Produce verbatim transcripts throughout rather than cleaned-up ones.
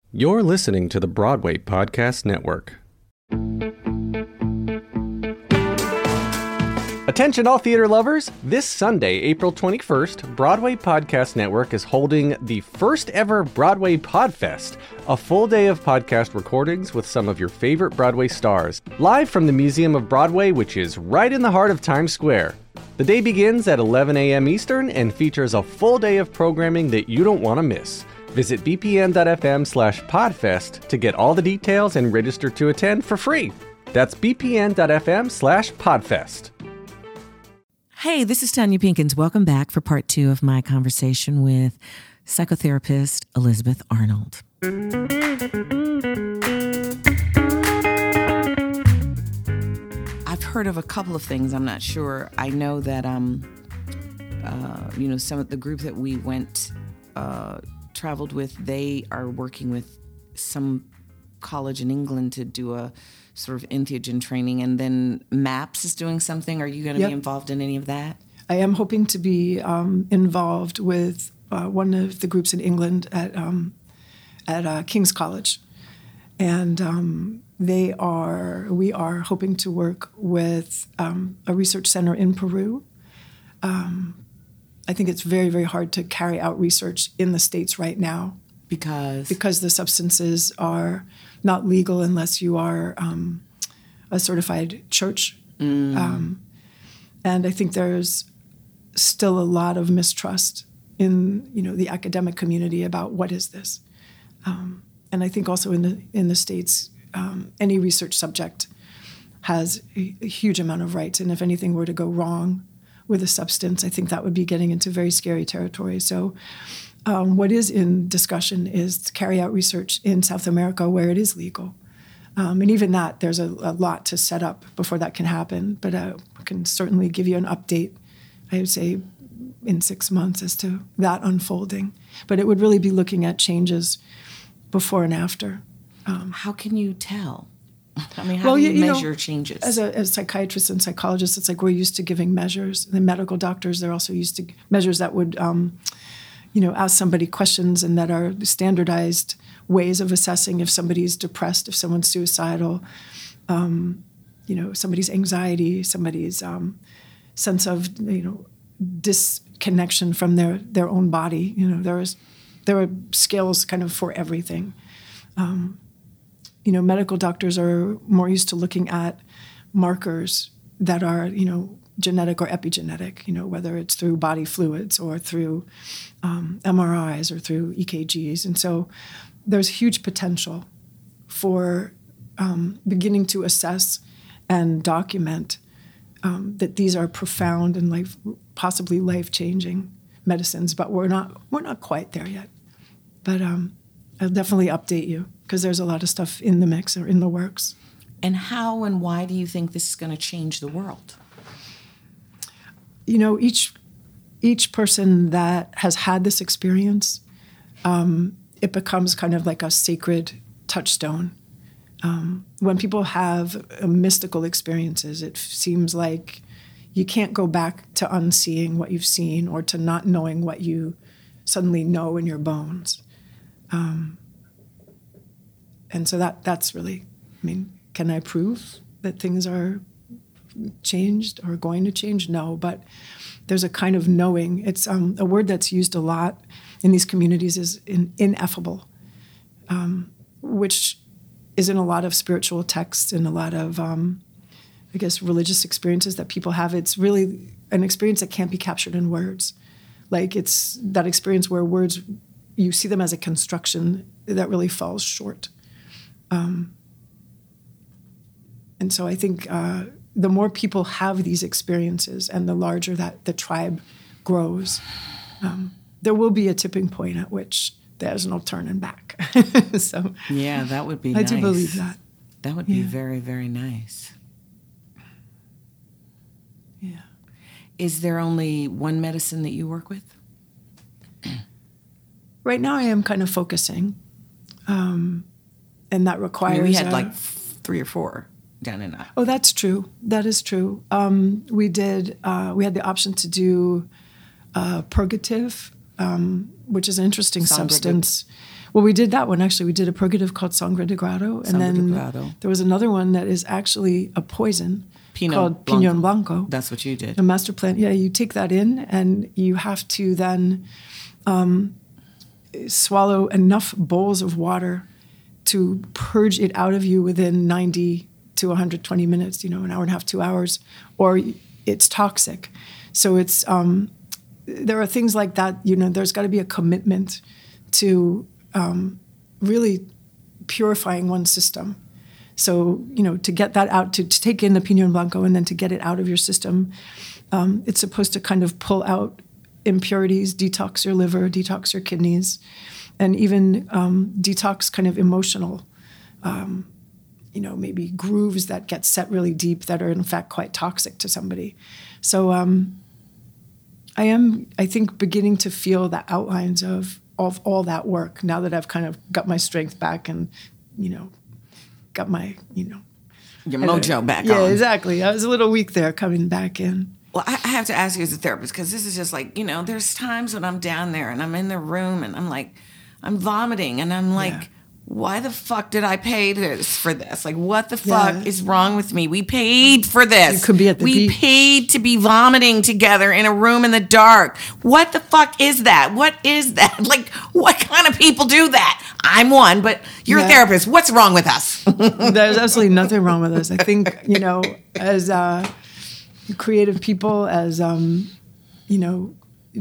You're listening to the Broadway Podcast Network. Attention all theater lovers! This Sunday, April twenty-first, Broadway Podcast Network is holding the first ever Broadway Podfest, a full day of podcast recordings with some of your favorite Broadway stars, live from the Museum of Broadway, which is right in the heart of Times Square. The day begins at eleven a.m. Eastern and features a full day of programming that you don't want to miss. Visit bpn.fm slash podfest to get all the details and register to attend for free. That's bpn.fm slash podfest. Hey, this is Tanya Pinkins. Welcome back for part two of my conversation with psychotherapist Elizabeth Arnold. I've heard of a couple of things. I'm not sure. I know that, um, uh, you know, some of the group that we went, uh, traveled with, they are working with some college in England to do a sort of entheogen training, and then MAPS is doing something. Are you going to yep. be involved in any of that? I am hoping to be um, involved with uh, one of the groups in England at um, at uh, King's College, and um, they are we are hoping to work with um, a research center in Peru. Um, I think it's very, very hard to carry out research in the States right now. Because? Because the substances are not legal unless you are um, a certified church. Mm. Um, and I think there's still a lot of mistrust in, you know, the academic community about what is this. Um, and I think also in the in the States, um, any research subject has a, a huge amount of rights. And if anything were to go wrong with a substance, I think that would be getting into very scary territory. So um, what is in discussion is to carry out research in South America where it is legal. Um, and even that, there's a, a lot to set up before that can happen. But uh, I can certainly give you an update, I would say, in six months as to that unfolding. But it would really be looking at changes before and after. Um, How can you tell? I mean, how well, do you, you measure know, changes? As a as psychiatrists and psychologists, it's like we're used to giving measures. The medical doctors, they're also used to measures that would, um, you know, ask somebody questions and that are standardized ways of assessing if somebody's depressed, if someone's suicidal, um, you know, somebody's anxiety, somebody's um, sense of, you know, disconnection from their, their own body. You know, there is there are scales kind of for everything. Um, You know, medical doctors are more used to looking at markers that are, you know, genetic or epigenetic, you know, whether it's through body fluids or through um, M R Is or through E K Gs. And so there's huge potential for um, beginning to assess and document um, that these are profound and life, possibly life-changing medicines, but we're not we're not quite there yet. But um, I'll definitely update you, because there's a lot of stuff in the mix or in the works. And how and why do you think this is going to change the world? You know, each each person that has had this experience, um, it becomes kind of like a sacred touchstone. Um, when people have uh, mystical experiences, it f- seems like you can't go back to unseeing what you've seen or to not knowing what you suddenly know in your bones. Um, and so that that's really, I mean, can I prove that things are changed or going to change? No, but there's a kind of knowing. It's um, a word that's used a lot in these communities is in, ineffable, um, which is in a lot of spiritual texts and a lot of, um, I guess, religious experiences that people have. It's really an experience that can't be captured in words. Like it's that experience where words, you see them as a construction that really falls short. Um, and so I think uh, the more people have these experiences and the larger that the tribe grows, um, there will be a tipping point at which there's no turning back. So yeah, that would be I nice. do believe that. That would be Yeah. very, very nice. Yeah. Is there only one medicine that you work with? Right now I am kind of focusing, um, and that requires... I mean, we had uh, like three or four down in that. Oh, that's true. That is true. Um, we did, uh, we had the option to do uh, purgative, um, which is an interesting Sounds substance, Well, we did that one actually. We did a purgative called Sangre de Grado, and Sangre de then Grado. there was another one that is actually a poison Pinot called Blanco. Pinon Blanco. That's what you did. A master plant. Yeah, you take that in, and you have to then um, swallow enough bowls of water to purge it out of you within ninety to one hundred twenty minutes. You know, an hour and a half, two hours, or it's toxic. So it's um, there are things like that. You know, there's got to be a commitment to um, really purifying one's system. So, you know, to get that out, to, to take in the Pinon Blanco and then to get it out of your system, um, it's supposed to kind of pull out impurities, detox your liver, detox your kidneys, and even um, detox kind of emotional, um, you know, maybe grooves that get set really deep that are in fact quite toxic to somebody. So um, I am, I think, beginning to feel the outlines of, of all that work now that I've kind of got my strength back and, you know, got my, you know. Your mojo back yeah, on. Yeah, exactly. I was a little weak there coming back in. Well, I I have to ask you as a therapist, because this is just like, you know, there's times when I'm down there and I'm in the room and I'm like, I'm vomiting and I'm like, Yeah. why the fuck did I pay this for this? Like, what the fuck Yeah. is wrong with me? We paid for this. You could be at the we beach. paid to be vomiting together in a room in the dark. What the fuck is that? What is that? Like, what kind of people do that? I'm one, but you're Yeah. a therapist. What's wrong with us? There's absolutely nothing wrong with us. I think, you know, as uh, creative people, as, um, you know,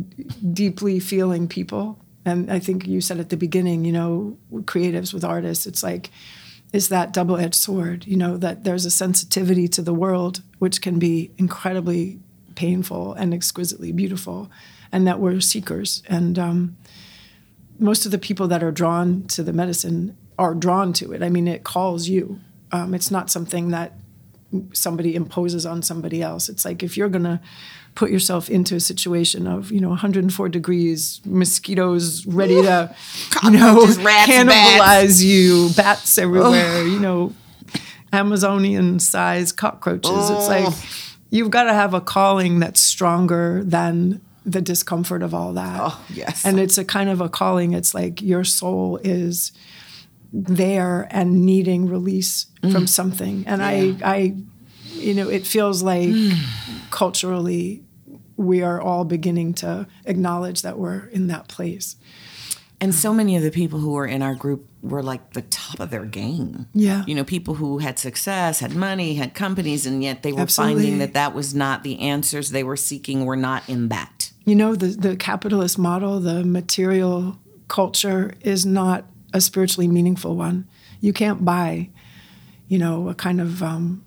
deeply feeling people, and I think you said at the beginning, you know, creatives with artists, it's like, it's that double-edged sword, you know, that there's a sensitivity to the world which can be incredibly painful and exquisitely beautiful, and that we're seekers. And um, most of the people that are drawn to the medicine are drawn to it. I mean, it calls you. Um, it's not something that somebody imposes on somebody else. It's like if you're going to put yourself into a situation of, you know, one hundred four degrees, mosquitoes ready to, you know, Cockroaches, rats, cannibalize bats. you, bats everywhere, you know, Amazonian-sized cockroaches. It's like you've got to have a calling that's stronger than the discomfort of all that. Oh, yes. And it's a kind of a calling. It's like your soul is there and needing release from something. And Yeah. I, I, you know, it feels like culturally we are all beginning to acknowledge that we're in that place. And so many of the people who were in our group were like the top of their game. Yeah. You know, people who had success, had money, had companies, and yet they were Absolutely. finding that that was not the answers they were seeking, were not in that. You know, the, the capitalist model, the material culture is not a spiritually meaningful one. You can't buy, you know, a kind of um,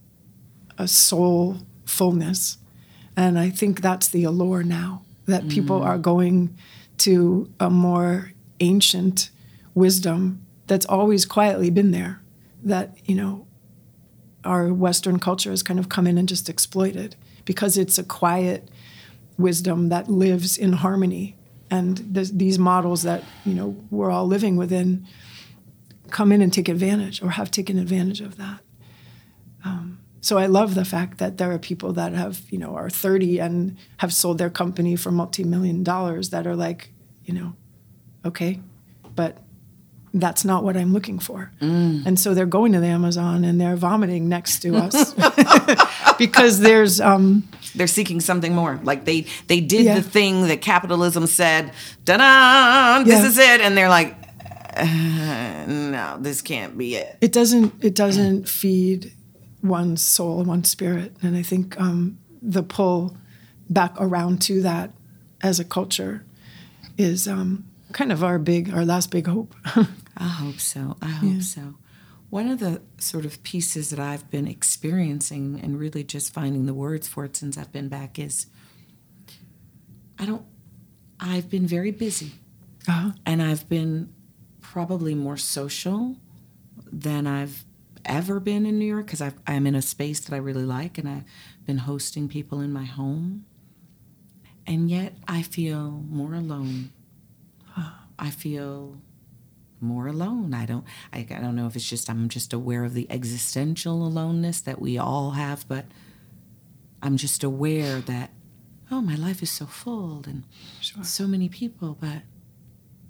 a soul fullness. And I think that's the allure now, that people are going to a more ancient wisdom that's always quietly been there, that, you know, our Western culture has kind of come in and just exploited because it's a quiet wisdom that lives in harmony. And th- these models that, you know, we're all living within come in and take advantage or have taken advantage of that. Um, so I love the fact that there are people that have, you know, are thirty and have sold their company for multi-million dollars that are like, you know, okay, but that's not what I'm looking for. Mm. And so they're going to the Amazon and they're vomiting next to us because there's... Um, They're seeking something more. Like they they did Yeah. the thing that capitalism said, da-da, this Yeah. is it. And they're like, uh, no, this can't be it. it doesn't it doesn't feed one's soul and one's spirit. And I think um, the pull back around to that as a culture is um, kind of our big, our last big hope. I hope so. I hope Yeah. so. One of the sort of pieces that I've been experiencing and really just finding the words for it since I've been back is I don't, I've been very busy. Uh-huh. And I've been probably more social than I've ever been in New York because I'm in a space that I really like and I've been hosting people in my home. And yet I feel more alone. I feel more alone. I don't I, I don't know if it's just I'm just aware of the existential aloneness that we all have, but I'm just aware that, oh, my life is so full and Sure. so many people, but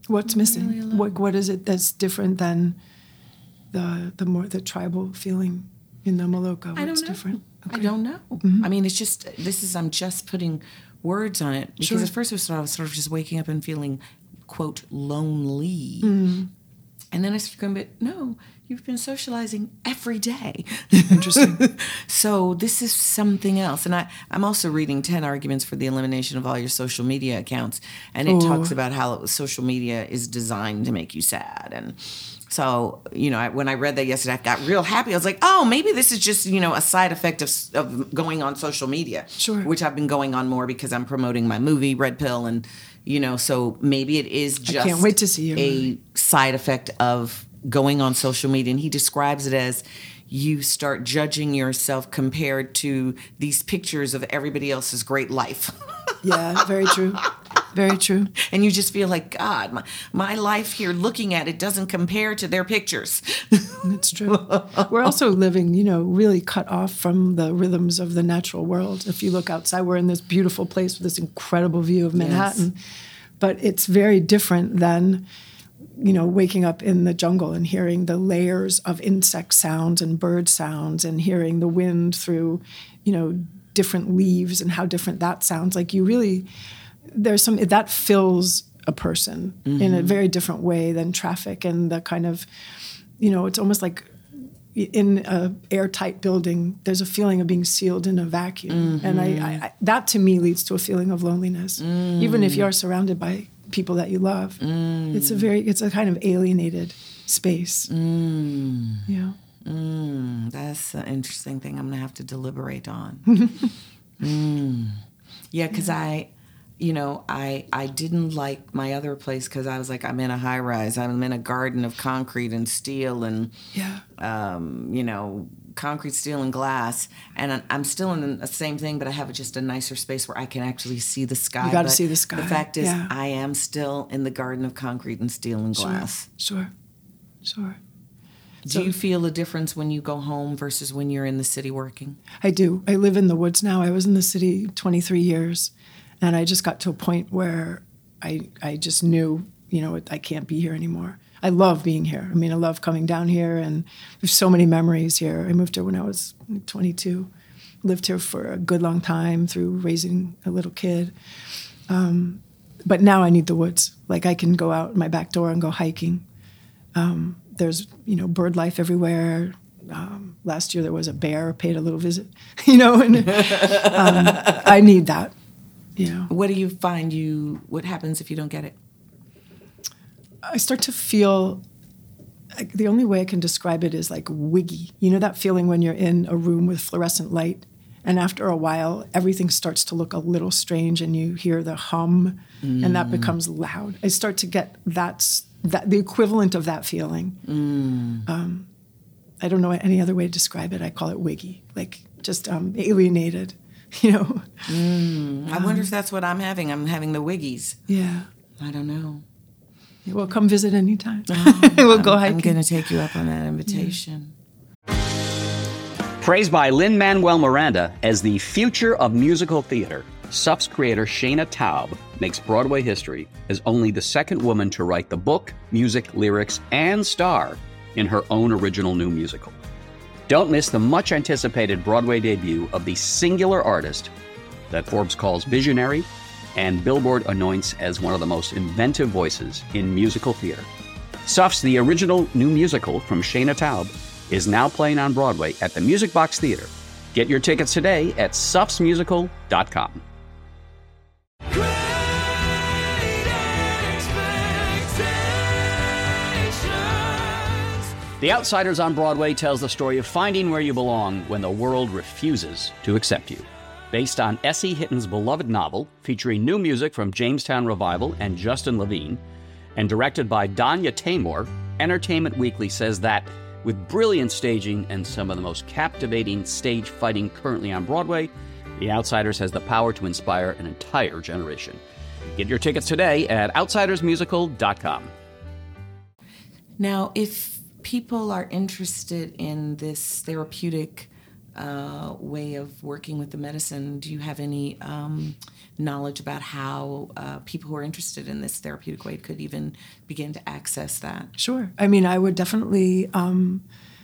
What's missing? Really alone. What what is it that's different than the the more the tribal feeling in the Maloka? What's I don't know. different? I don't know. Mm-hmm. I mean, it's just this is I'm just putting words on it because Sure. at first it was, I was sort of just waking up and feeling, quote, lonely, Mm-hmm. and then I started going, but no, you've been socializing every day. Interesting. So this is something else. And I, I'm also reading ten Arguments for the Elimination of All Your Social Media Accounts. And it Ooh. talks about how social media is designed to make you sad. And so, you know, I, when I read that yesterday, I got real happy. I was like, oh, maybe this is just, you know, a side effect of, of going on social media. Sure. Which I've been going on more because I'm promoting my movie, Red Pill. And, you know, so maybe it is just can't wait to see your a movie. side effect of going on social media. And he describes it as you start judging yourself compared to these pictures of everybody else's great life. Yeah, very true. Very true. And you just feel like, God, my, my life here looking at it doesn't compare to their pictures. It's true. We're also living, you know, really cut off from the rhythms of the natural world. If you look outside, we're in this beautiful place with this incredible view of Manhattan. Yes. But it's very different than, you know, waking up in the jungle and hearing the layers of insect sounds and bird sounds and hearing the wind through, you know, different leaves and how different that sounds. Like you really, there's some, that fills a person mm-hmm. in a very different way than traffic and the kind of, you know, it's almost like in a airtight building, there's a feeling of being sealed in a vacuum. Mm-hmm. And I, I, that to me leads to a feeling of loneliness, mm. even if you're surrounded by people that you love. Mm. It's a very, it's a kind of alienated space. Mm. Yeah. Mm. That's an interesting thing I'm going to have to deliberate on. mm. Yeah, because yeah. I, you know, I I didn't like my other place because I was like, I'm in a high rise. I'm in a garden of concrete and steel and, yeah. um, you know, concrete, steel, and glass. And I'm still in the same thing, but I have just a nicer space where I can actually see the sky. You got to but see the sky. The fact is, yeah. I am still in the garden of concrete and steel and glass. Sure, sure. sure. Do So, you feel a difference when you go home versus when you're in the city working? I do. I live in the woods now. I was in the city twenty-three years, and I just got to a point where I I just knew, you know, I can't be here anymore. I love being here. I mean, I love coming down here, and there's so many memories here. I moved here when I was twenty-two, lived here for a good long time through raising a little kid. Um, but now I need the woods. Like I can go out my back door and go hiking. Um, There's, you know, bird life everywhere. Um, last year there was a bear, paid a little visit, you know, and um, I need that, you know. What do you find you, what happens if you don't get it? I start to feel, like, the only way I can describe it is like wiggy. You know that feeling when you're in a room with fluorescent light and after a while everything starts to look a little strange and you hear the hum mm. and that becomes loud. I start to get that That, the equivalent of that feeling. Mm. Um, I don't know any other way to describe it. I call it wiggy, like just um, alienated, you know. Mm. I um, wonder if that's what I'm having. I'm having the wiggies. Yeah. I don't know. Well, come visit anytime. Oh, we'll I'm, go hiking. I'm going to take you up on that invitation. Yeah. Praised by Lin-Manuel Miranda as the future of musical theater, S U F's creator Shana Taub makes Broadway history as only the second woman to write the book, music, lyrics, and star in her own original new musical. Don't miss the much-anticipated Broadway debut of the singular artist that Forbes calls visionary and Billboard anoints as one of the most inventive voices in musical theater. S U F's The Original New Musical from Shana Taub is now playing on Broadway at the Music Box Theater. Get your tickets today at sufs musical dot com. The Outsiders on Broadway tells the story of finding where you belong when the world refuses to accept you. Based on Essie Hitton's beloved novel, featuring new music from Jamestown Revival and Justin Levine, and directed by Danya Taymor, Entertainment Weekly says that, with brilliant staging and some of the most captivating stage fighting currently on Broadway, The Outsiders has the power to inspire an entire generation. Get your tickets today at outsiders musical dot com. Now, if people are interested in this therapeutic uh, way of working with the medicine. Do you have any um, knowledge about how uh, people who are interested in this therapeutic way could even begin to access that? Sure. I mean, I would definitely um,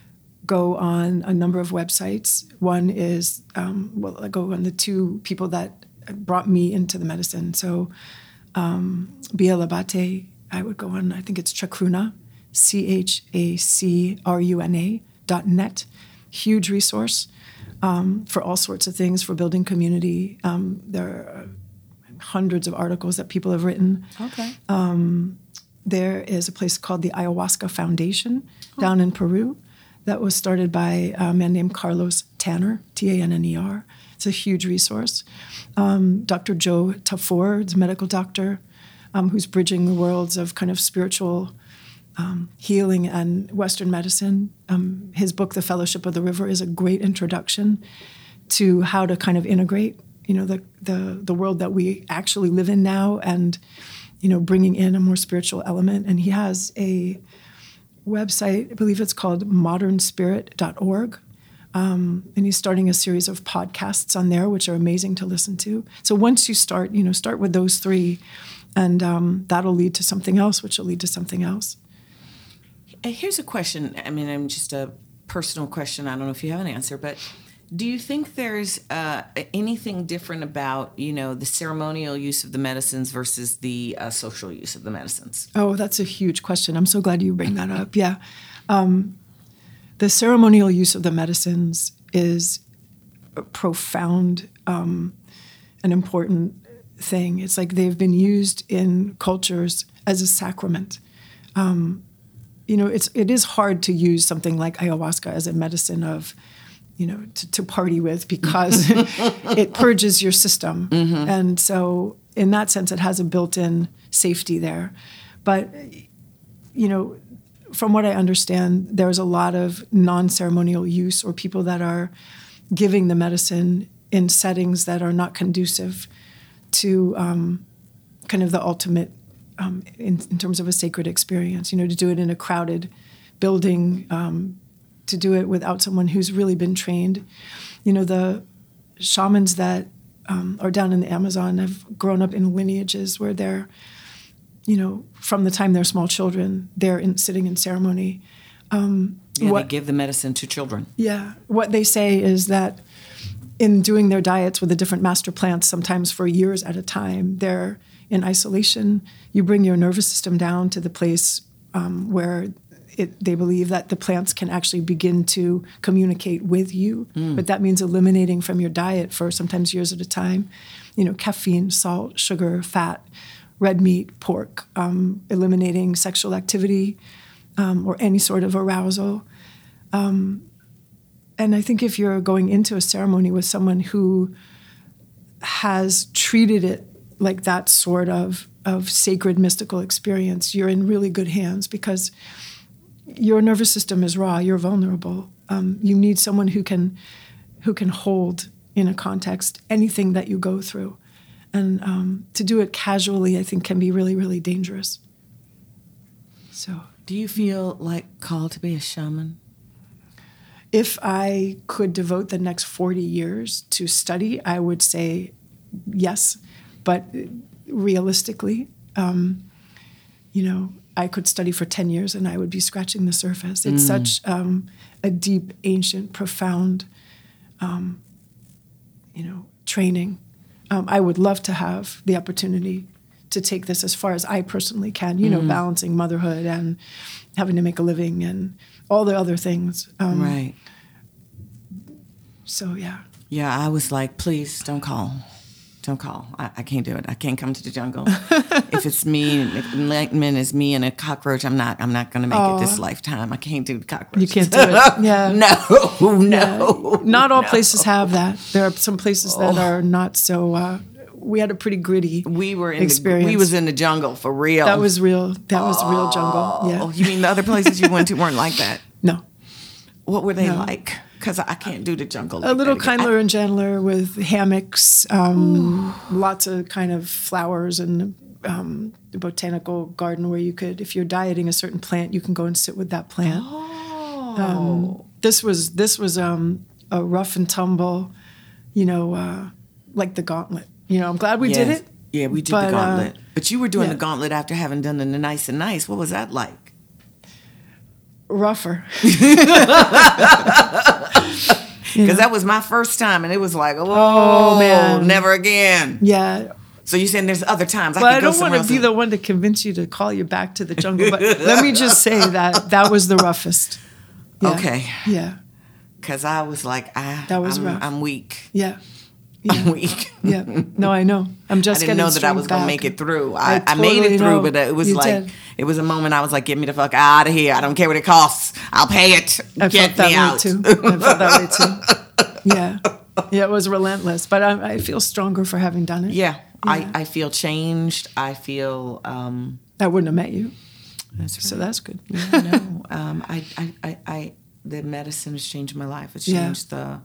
go on a number of websites. One is, um, well, I go on the two people that brought me into the medicine. So um, Bia Labate, I would go on, I think it's Chacruna, C H A C R U N A dot net. Huge resource um, for all sorts of things, for building community. Um, there are hundreds of articles that people have written. Okay. Um, there is a place called the Ayahuasca Foundation oh. down in Peru that was started by a man named Carlos Tanner, T A N N E R. It's a huge resource. Um, Doctor Joe Tafur is a medical doctor um, who's bridging the worlds of kind of spiritual um, healing and Western medicine. Um, his book, The Fellowship of the River, is a great introduction to how to kind of integrate, you know, the the the world that we actually live in now, and, you know, bringing in a more spiritual element. And he has a website, I believe it's called modern spirit dot org. Um, and he's starting a series of podcasts on there, which are amazing to listen to. So once you start, you know, start with those three, and um, that'll lead to something else, which will lead to something else. Here's a question. I mean, I'm just a personal question. I don't know if you have an answer, but do you think there's uh, anything different about, you know, the ceremonial use of the medicines versus the uh, social use of the medicines? Oh, that's a huge question. I'm so glad you bring that up. Yeah. Um, the ceremonial use of the medicines is a profound um, and important thing. It's like they've been used in cultures as a sacrament. Um, you know, it's it is hard to use something like ayahuasca as a medicine of, you know, to, to party with, because it purges your system. Mm-hmm. And so in that sense, it has a built-in safety there. But, you know, from what I understand, there's a lot of non-ceremonial use, or people that are giving the medicine in settings that are not conducive to um, kind of the ultimate um, in, in terms of a sacred experience, you know, to do it in a crowded building, um, to do it without someone who's really been trained. You know, the shamans that um, are down in the Amazon have grown up in lineages where they're, you know, from the time they're small children, they're in, sitting in ceremony. Um, yeah, what, they give the medicine to children. Yeah. What they say is that in doing their diets with the different master plants, sometimes for years at a time, they're in isolation. You bring your nervous system down to the place um, where it, they believe that the plants can actually begin to communicate with you. Mm. But that means eliminating from your diet for sometimes years at a time, you know, caffeine, salt, sugar, fat, red meat, pork, um, eliminating sexual activity um, or any sort of arousal. Um, and I think if you're going into a ceremony with someone who has treated it like that sort of, of sacred mystical experience, you're in really good hands, because your nervous system is raw, you're vulnerable. Um, you need someone who can who can hold in a context anything that you go through. And um, to do it casually, I think, can be really, really dangerous. So, do you feel like called to be a shaman? If I could devote the next forty years to study, I would say yes. But realistically, um, you know, I could study for ten years and I would be scratching the surface. It's mm. such um, a deep, ancient, profound, um, you know, training. Um, I would love to have the opportunity to take this as far as I personally can, you know, mm. balancing motherhood and having to make a living and all the other things. Um, right. So, yeah. Yeah, I was like, please don't call. Don't call. I, I can't do it. I can't come to the jungle. If it's me, if enlightenment is me and a cockroach, I'm not. I'm not going to make oh. it this lifetime. I can't do the cockroach. You can't do it. Yeah. no, no. Yeah. Not all no. places have that. There are some places that are not so. Uh, we had a pretty gritty. We were in experience. The, we was in the jungle for real. That was real. That was oh. real jungle. Yeah. You mean the other places you went to weren't like that? No. What were they no. like? Because I can't do the jungle. Like a little that kindler I, and gentler with hammocks, um, lots of kind of flowers, and um, the botanical garden where you could, if you're dieting a certain plant, you can go and sit with that plant. Oh. Um, this was this was um, a rough and tumble, you know, uh, like the gauntlet. You know, I'm glad we Yes. did it. Yeah, we did but, the gauntlet. Uh, but you were doing yeah. the gauntlet after having done the nice and nice. What was that like? Rougher. Because that was my first time, and it was like, oh, Oh, man. never again. Yeah. So you're saying there's other times I Well, could I go don't somewhere want to else be and- the one to convince you to call you back to the jungle, but let me just say that that was the roughest. Yeah. Okay. Yeah. Because I was like, I, That was I'm, rough. I'm weak. Yeah. I'm Yeah. weak. Yeah. No, I know. I'm I just didn't getting know that I strength was going to back. make it through. I, I I, made totally it through, know. but it was You like, did. it was a moment I was like, get me the fuck out of here. I don't care what it costs. I'll pay it. I get felt that me way out. too. I felt that way too. Yeah. Yeah, it was relentless, but I, I feel stronger for having done it. Yeah. Yeah. I, I feel changed. I feel, um, I wouldn't have met you, that's right. so that's good. Yeah, no. Um, I, I, I, I, the medicine has changed my life. It's Yeah. changed the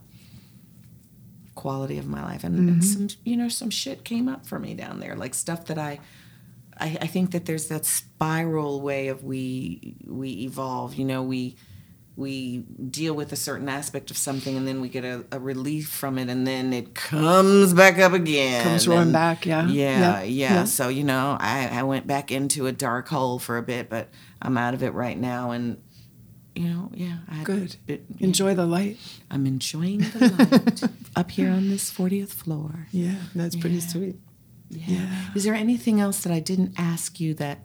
quality of my life, and, Mm-hmm. and some, you know, some shit came up for me down there, like stuff that I, I, I think that there's that spiral way of we, we evolve. You know, we, we deal with a certain aspect of something, and then we get a, a relief from it, and then it comes back up again. Comes roaring and- back, yeah. Yeah, Yeah, yeah. yeah. So, you know, I, I went back into a dark hole for a bit, but I'm out of it right now, and, you know, yeah. I had Good. a bit- yeah. Enjoy the light. I'm enjoying the light up here on this fortieth floor. Yeah, that's pretty Yeah. sweet. Yeah. Yeah. Is there anything else that I didn't ask you that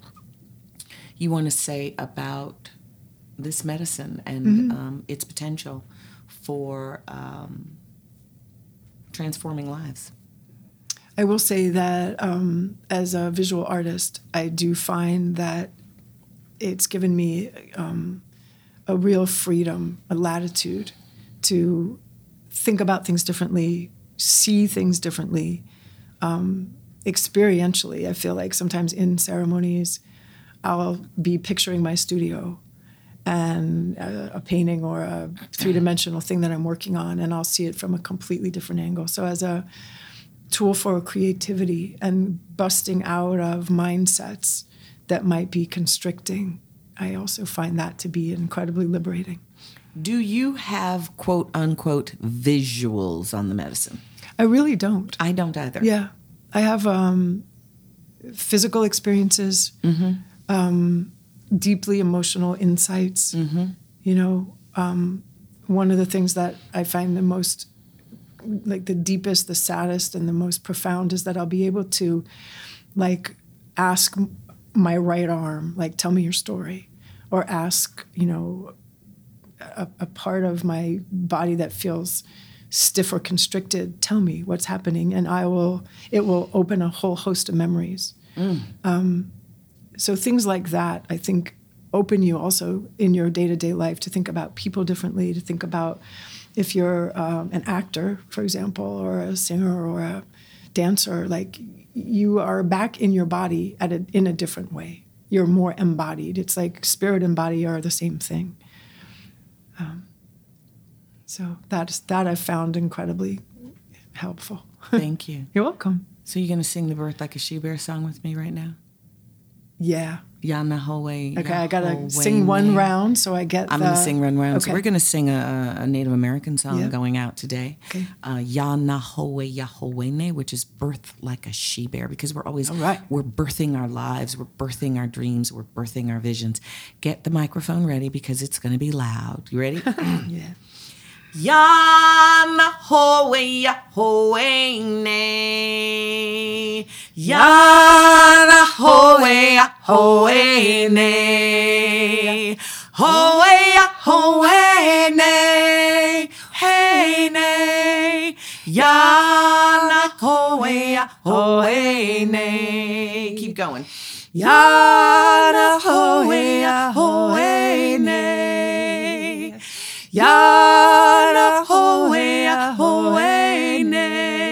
you want to say about this medicine and Mm-hmm. um, its potential for um, transforming lives? I will say that um, as a visual artist, I do find that it's given me um, a real freedom, a latitude to think about things differently, see things differently, um, experientially. I feel like sometimes in ceremonies, I'll be picturing my studio and a, a painting or a three-dimensional thing that I'm working on, and I'll see it from a completely different angle. So as a tool for creativity and busting out of mindsets that might be constricting, I also find that to be incredibly liberating. Do you have quote unquote visuals on the medicine? I really don't. I don't either. Yeah. I have um, physical experiences, um, deeply emotional insights. You know, um, one of the things that I find the most, like the deepest, the saddest, and the most profound is that I'll be able to, like, ask m- my right arm, like, tell me your story, or ask, you know, a, a part of my body that feels stiff or constricted, tell me what's happening, and I will, it will open a whole host of memories. Um, so things like that, I think, open you also in your day-to-day life to think about people differently, to think about if you're um, an actor, for example, or a singer or a dancer, like you are back in your body at a, in a different way. You're more embodied. It's like spirit and body are the same thing. Um, so that's, that I've found incredibly helpful. Thank you. You're welcome. So you're going to sing the Birth Like a She Bear song with me right now? Yeah. Yana Howe. Okay, I gotta sing one round so I get I'm the... going to sing one round. So Okay. we're going to sing a, a Native American song Yeah. going out today. Okay. Uh, Yana Howe Yahowene, which is birth like a she bear, because we're always, All right. we're birthing our lives, we're birthing our dreams, we're birthing our visions. Get the microphone ready because it's going to be loud. You ready? Yeah. Yana Howe Yahowene. Yana Howe Yahowene. Howe Yahowene. Hey ne. Yana Howe Yahowene. Keep going. Yana Howe Yahowene. Yana Howe Yahowene.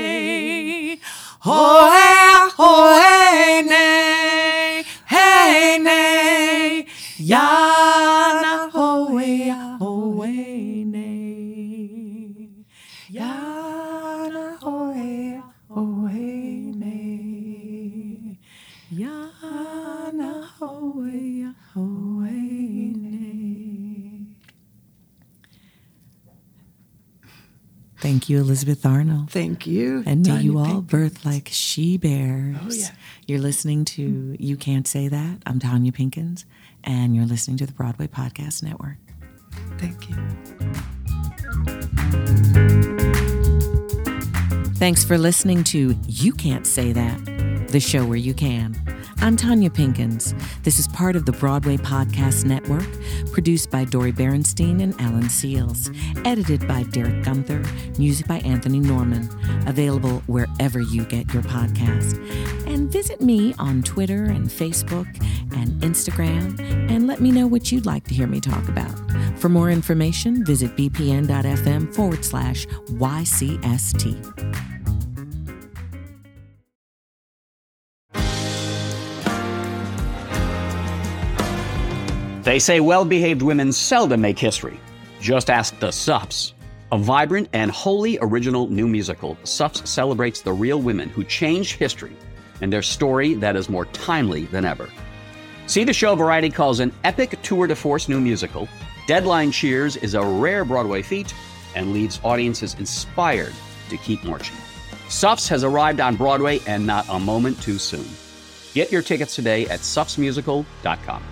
Howe Yahowene. Hey ne. Yana Howe Yahowene. Yana Howe Yahowene. Yana Howe Yahowene. Thank you, Elizabeth Arnold. Thank you. And may Tanya you all Pinkins. birth like she-bears. Oh, yeah. You're listening to You Can't Say That. I'm Tanya Pinkins, and you're listening to the Broadway Podcast Network. Thank you. Thanks for listening to You Can't Say That, the show where you can. I'm Tanya Pinkins. This is part of the Broadway Podcast Network, produced by Dori Berenstein and Alan Seals, edited by Derek Gunther, music by Anthony Norman, available wherever you get your podcast. And visit me on Twitter and Facebook and Instagram, and let me know what you'd like to hear me talk about. For more information, visit bpn.fm forward slash YCST. They say well-behaved women seldom make history. Just ask the Suffs. A vibrant and wholly original new musical, Suffs celebrates the real women who changed history and their story that is more timely than ever. See the show Variety calls an epic tour de force new musical. Deadline cheers is a rare Broadway feat and leaves audiences inspired to keep marching. Suffs has arrived on Broadway and not a moment too soon. Get your tickets today at suffs musical dot com.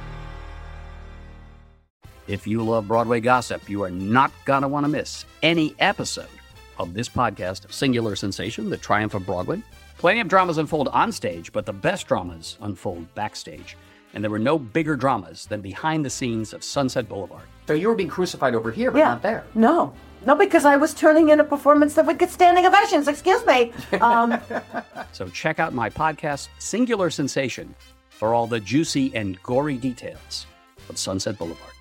If you love Broadway gossip, you are not going to want to miss any episode of this podcast, Singular Sensation, The Triumph of Broadway. Plenty of dramas unfold on stage, but the best dramas unfold backstage. And there were no bigger dramas than behind the scenes of Sunset Boulevard. So you were being crucified over here, but yeah. not there. No. No, because I was turning in a performance that would get standing ovations. Excuse me. Um, So check out my podcast, Singular Sensation, for all the juicy and gory details of Sunset Boulevard.